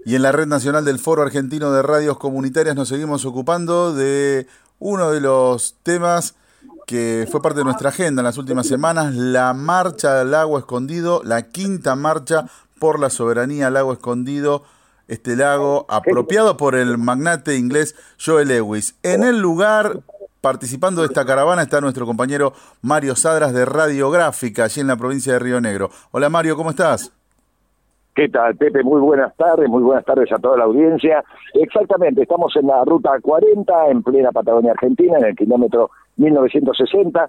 Y en la Red Nacional del Foro Argentino de Radios Comunitarias nos seguimos ocupando de uno de los temas que fue parte de nuestra agenda en las últimas semanas, la marcha del lago escondido, la quinta marcha por la soberanía al lago escondido, este lago apropiado por el magnate inglés Joe Lewis. En el lugar, participando de esta caravana, está nuestro compañero Mario Sadras de Radiográfica, allí en la provincia de Río Negro. Hola Mario, ¿cómo estás? ¿Qué tal, Pepe? Muy buenas tardes a toda la audiencia. Exactamente, estamos en la ruta 40, en plena Patagonia Argentina, en el kilómetro 1960,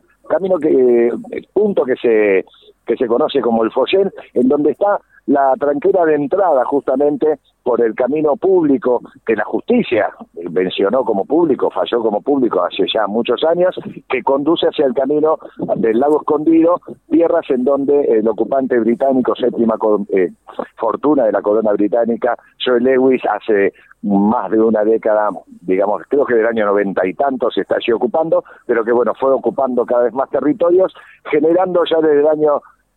punto que se conoce como el Follén, en donde está la tranquera de entrada justamente por el camino público que la justicia mencionó como público, falló como público hace ya muchos años, que conduce hacia el camino del lago escondido, tierras en donde el ocupante británico, séptima fortuna de la corona británica, Joe Lewis, hace más de una década, digamos, creo que del año 90 y tantos se está allí ocupando, pero que bueno, fue ocupando cada vez más territorios, generando ya desde el año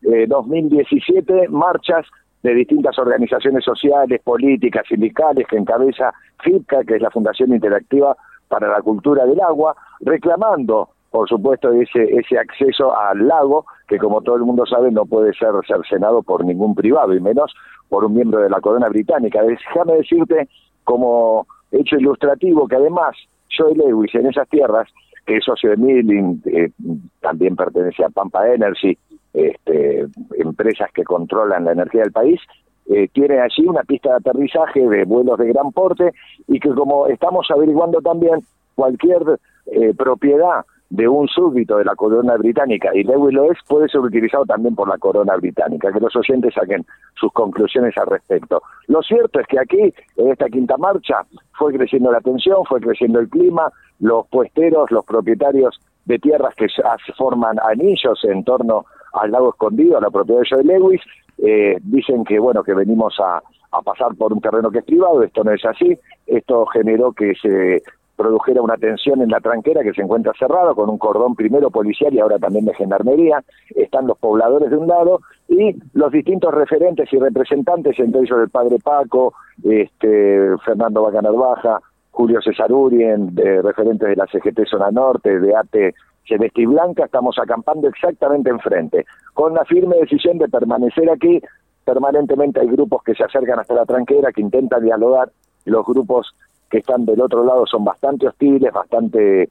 2017 marchas de distintas organizaciones sociales, políticas, sindicales, que encabeza FIPCA, que es la Fundación Interactiva para la Cultura del Agua, reclamando, por supuesto, ese acceso al lago, que como todo el mundo sabe no puede ser cercenado por ningún privado, y menos por un miembro de la corona británica. Déjame decirte, como hecho ilustrativo, que además Joe Lewis en esas tierras, que es socio de Milling, también pertenece a Pampa Energy, empresas que controlan la energía del país, tiene allí una pista de aterrizaje de vuelos de gran porte, y que, como estamos averiguando también, cualquier propiedad de un súbdito de la corona británica, y Lewis lo es, puede ser utilizado también por la corona británica. Que los oyentes saquen sus conclusiones al respecto. Lo cierto es que aquí, en esta quinta marcha, fue creciendo la tensión, fue creciendo el clima, los puesteros, los propietarios de tierras que forman anillos en torno al lago escondido, a la propiedad de Joe Lewis, dicen que bueno, que venimos a pasar por un terreno que es privado. Esto no es así. Esto generó que se produjera una tensión en la tranquera, que se encuentra cerrada con un cordón primero policial y ahora también de gendarmería. Están los pobladores de un lado y los distintos referentes y representantes, entre ellos el padre Paco, Fernando Bacanar Baja, Julio César Urien, referentes de la CGT Zona Norte, de ATE Celeste y Blanca. Estamos acampando exactamente enfrente, con la firme decisión de permanecer aquí. Permanentemente hay grupos que se acercan hasta la tranquera, que intentan dialogar. Los grupos que están del otro lado son bastante hostiles, bastante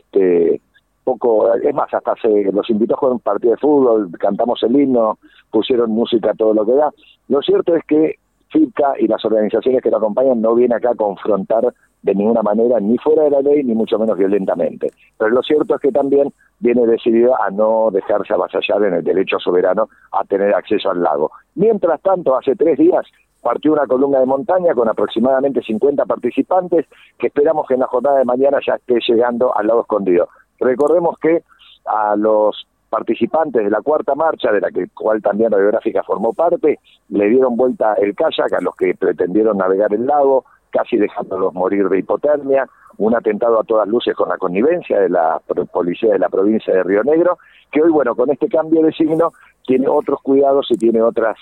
poco, es más, hasta los invitó a jugar un partido de fútbol, cantamos el himno, pusieron música, todo lo que da. Lo cierto es que FIPCA y las organizaciones que lo acompañan no vienen acá a confrontar de ninguna manera, ni fuera de la ley, ni mucho menos violentamente. Pero lo cierto es que también viene decidido a no dejarse avasallar en el derecho soberano a tener acceso al lago. Mientras tanto, hace 3 días partió una columna de montaña con aproximadamente 50 participantes, que esperamos que en la jornada de mañana ya esté llegando al lago escondido. Recordemos que a los participantes de la cuarta marcha, de la cual también Radiográfica formó parte, le dieron vuelta el kayak a los que pretendieron navegar el lago, casi dejándolos morir de hipotermia. Un atentado a todas luces con la connivencia de la policía de la provincia de Río Negro, que hoy, bueno, con este cambio de signo, tiene otros cuidados y tiene otras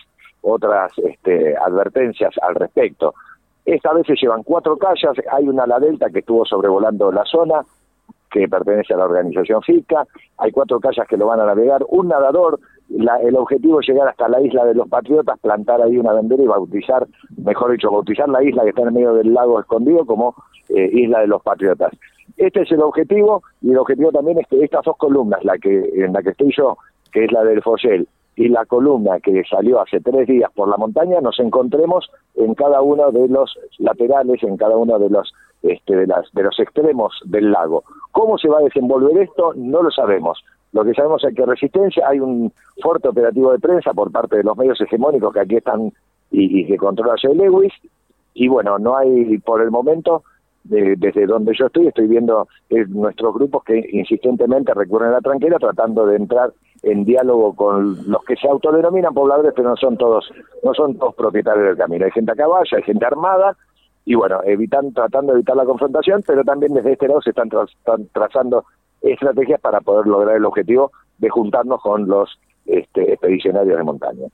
advertencias al respecto. Esta vez se llevan 4 kayaks, hay una ala delta que estuvo sobrevolando la zona, que pertenece a la organización FIPCA, hay 4 kayaks que lo van a navegar, un nadador. El objetivo es llegar hasta la isla de los Patriotas, plantar ahí una bandera y bautizar la isla que está en el medio del lago escondido como Isla de los Patriotas. Este es el objetivo, y el objetivo también es que estas 2 columnas, en la que estoy yo, que es la del Follén, y la columna que salió hace 3 días por la montaña, nos encontremos en cada uno de los laterales, en cada uno de los extremos del lago. ¿Cómo se va a desenvolver esto? No lo sabemos. Lo que sabemos es que Resistencia, hay un fuerte operativo de prensa por parte de los medios hegemónicos que aquí están y que controla Joe Lewis, y bueno, no hay por el momento, desde donde yo estoy viendo nuestros grupos que insistentemente recurren a la tranquera tratando de entrar en diálogo con los que se autodenominan pobladores, pero no son todos propietarios del camino. Hay gente a caballo, hay gente armada, y bueno, tratando de evitar la confrontación, pero también desde este lado se están trazando estrategias para poder lograr el objetivo de juntarnos con los expedicionarios de montaña.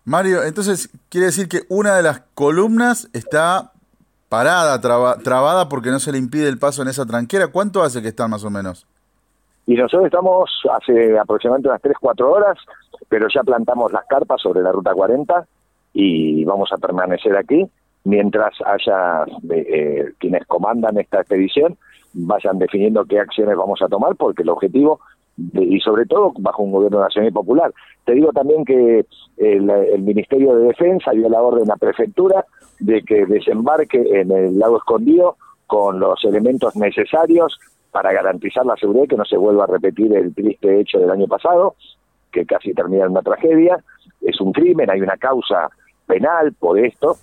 Mario, entonces quiere decir que una de las columnas está parada, trabada porque no se le impide el paso en esa tranquera. ¿Cuánto hace que están más o menos? Y nosotros estamos hace aproximadamente unas 3-4 horas, pero ya plantamos las carpas sobre la Ruta 40 y vamos a permanecer aquí mientras haya quienes comandan esta expedición vayan definiendo qué acciones vamos a tomar, porque el objetivo, y sobre todo bajo un gobierno nacional y popular. Te digo también que el Ministerio de Defensa dio la orden a la prefectura de que desembarque en el lago Escondido con los elementos necesarios para garantizar la seguridad y que no se vuelva a repetir el triste hecho del año pasado, que casi termina en una tragedia. Es un crimen, hay una causa penal por esto,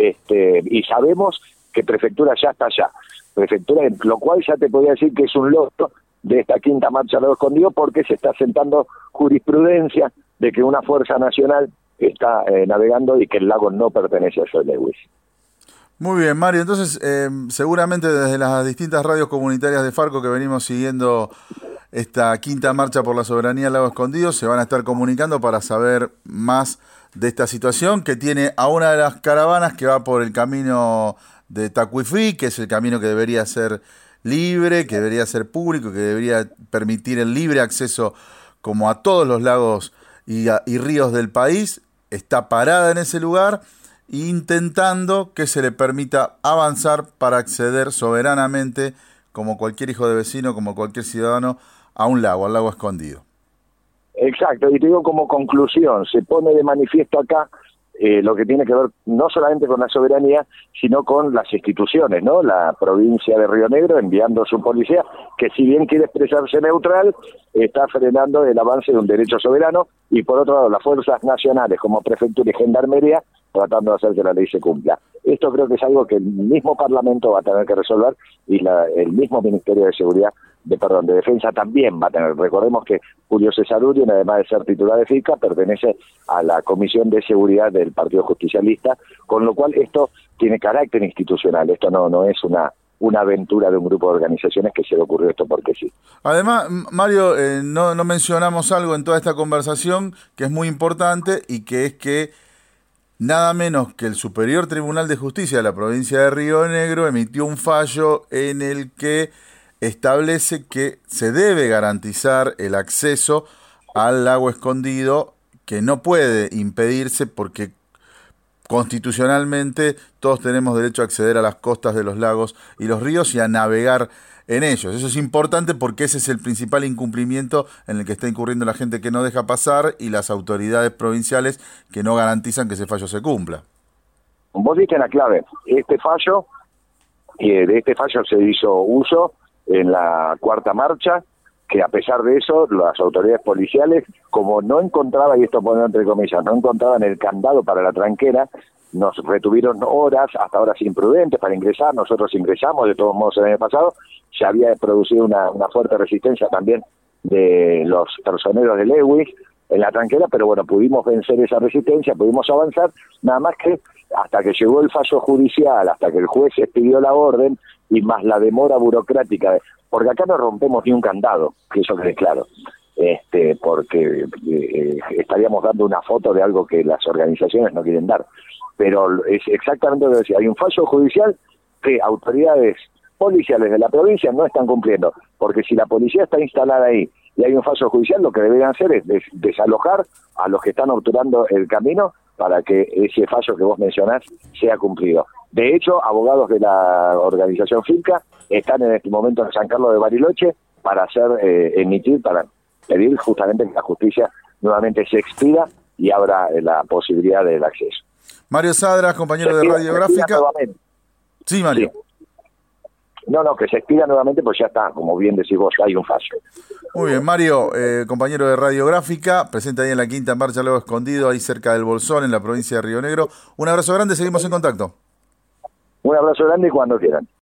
y sabemos que prefectura ya está allá. Prefectura, lo cual ya te podría decir que es un logro de esta quinta marcha al lago Escondido, porque se está sentando jurisprudencia de que una fuerza nacional está navegando y que el lago no pertenece a Joe Lewis. Muy bien, Mario. Entonces, seguramente desde las distintas radios comunitarias de Farco que venimos siguiendo esta quinta marcha por la soberanía al lago Escondido, se van a estar comunicando para saber más de esta situación que tiene a una de las caravanas que va por el camino de Tacuifí, que es el camino que debería ser libre, que debería ser público, que debería permitir el libre acceso como a todos los lagos y ríos del país. Está parada en ese lugar, intentando que se le permita avanzar para acceder soberanamente, como cualquier hijo de vecino, como cualquier ciudadano, a un lago, al lago Escondido. Exacto, y te digo como conclusión, se pone de manifiesto acá lo que tiene que ver no solamente con la soberanía, sino con las instituciones, ¿no? La provincia de Río Negro enviando su policía, que si bien quiere expresarse neutral, está frenando el avance de un derecho soberano, y por otro lado las fuerzas nacionales como prefectura y gendarmería tratando de hacer que la ley se cumpla. Esto creo que es algo que el mismo Parlamento va a tener que resolver, y el mismo Ministerio de Seguridad, de Defensa también va a tener. Recordemos que Julio César Urien, además de ser titular de FICA, pertenece a la Comisión de Seguridad del Partido Justicialista, con lo cual esto tiene carácter institucional. Esto no es una aventura de un grupo de organizaciones que se le ocurrió esto porque sí. Además, Mario, no mencionamos algo en toda esta conversación que es muy importante, y que es que nada menos que el Superior Tribunal de Justicia de la provincia de Río Negro emitió un fallo en el que establece que se debe garantizar el acceso al lago Escondido, que no puede impedirse porque constitucionalmente todos tenemos derecho a acceder a las costas de los lagos y los ríos y a navegar en ellos. Eso es importante porque ese es el principal incumplimiento en el que está incurriendo la gente que no deja pasar y las autoridades provinciales que no garantizan que ese fallo se cumpla. Vos diste la clave. Este fallo, de este fallo se hizo uso en la cuarta marcha, que a pesar de eso, las autoridades policiales, como no encontraban, y esto poniendo entre comillas, no encontraban el candado para la tranquera, nos retuvieron horas, hasta horas imprudentes para ingresar. Nosotros ingresamos, de todos modos el año pasado, se había producido una fuerte resistencia también de los personeros de Lewis en la tranquera, pero bueno, pudimos vencer esa resistencia, pudimos avanzar, nada más que hasta que llegó el fallo judicial, hasta que el juez expidió la orden, y más la demora burocrática, porque acá no rompemos ni un candado, que eso quede claro, porque estaríamos dando una foto de algo que las organizaciones no quieren dar, pero es exactamente lo que decía, hay un fallo judicial que autoridades policiales de la provincia no están cumpliendo, porque si la policía está instalada ahí y hay un fallo judicial, lo que deberían hacer es desalojar a los que están obturando el camino para que ese fallo que vos mencionás sea cumplido. De hecho, abogados de la organización FICA están en este momento en San Carlos de Bariloche para para pedir justamente que la justicia nuevamente se expida y abra la posibilidad del acceso. Mario Sadras, compañero de Radiográfica. Sí, Mario. Sí. No, que se expida nuevamente, pues ya está, como bien decís vos, hay un fallo. Muy bien, Mario, compañero de Radiográfica, presente ahí en la quinta marcha Lago Escondido, ahí cerca del Bolsón, en la provincia de Río Negro. Un abrazo grande, seguimos en contacto. Un abrazo grande y cuando quieran.